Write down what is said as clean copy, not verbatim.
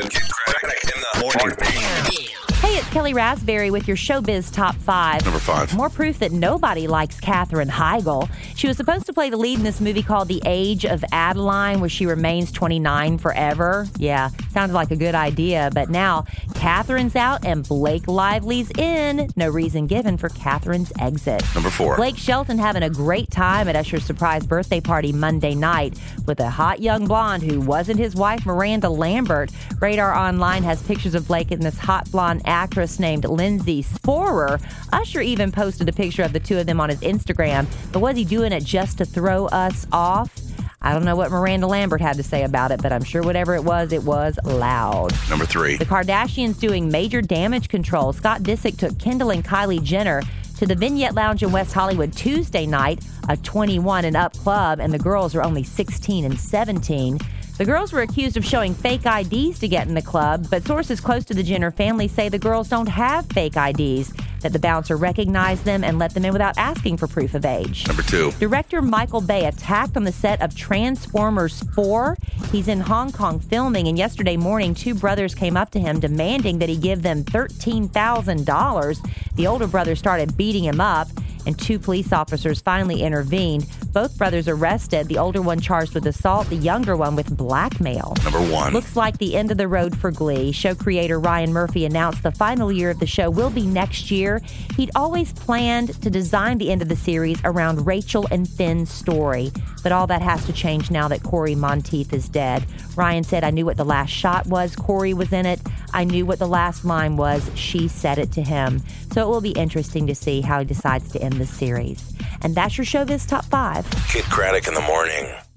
Kid Craddock in the morning. Hey, it's Kelly Raspberry with your Showbiz Top 5. Number 5. More proof that nobody likes Katherine Heigl. She was supposed to play the lead in this movie called The Age of Adeline, where she remains 29 forever. Yeah, sounded like a good idea, but now Katherine's out and Blake Lively's in. No reason given for Katherine's exit. Number 4. Blake Shelton having a great time at Usher's surprise birthday party Monday night with a hot young blonde who wasn't his wife, Miranda Lambert. Radar Online has pictures of Blake and this hot blonde actress named Lindsay Sporer. Usher even posted a picture of the two of them on his Instagram. But was he doing it just to throw us off? I don't know what Miranda Lambert had to say about it, but I'm sure whatever it was loud. Number 3. The Kardashians doing major damage control. Scott Disick took Kendall and Kylie Jenner to the Vignette Lounge in West Hollywood Tuesday night, a 21 and up club, and the girls are only 16 and 17. The girls were accused of showing fake IDs to get in the club, but sources close to the Jenner family say the girls don't have fake IDs, that the bouncer recognized them and let them in without asking for proof of age. Number 2. Director Michael Bay attacked on the set of Transformers 4. He's in Hong Kong filming, and yesterday morning, two brothers came up to him demanding that he give them $13,000. The older brother started beating him up, and two police officers finally intervened. Both brothers arrested, the older one charged with assault, the younger one with blackmail. Number 1. Looks like the end of the road for Glee. Show creator Ryan Murphy announced the final year of the show will be next year. He'd always planned to design the end of the series around Rachel and Finn's story, but all that has to change now that Corey Monteith is dead. Ryan said, "I knew what the last shot was. Corey was in it. I knew what the last line was. She said it to him." So it will be interesting to see how he decides to end the series. And that's your Showbiz Top 5. Kid Craddock in the morning.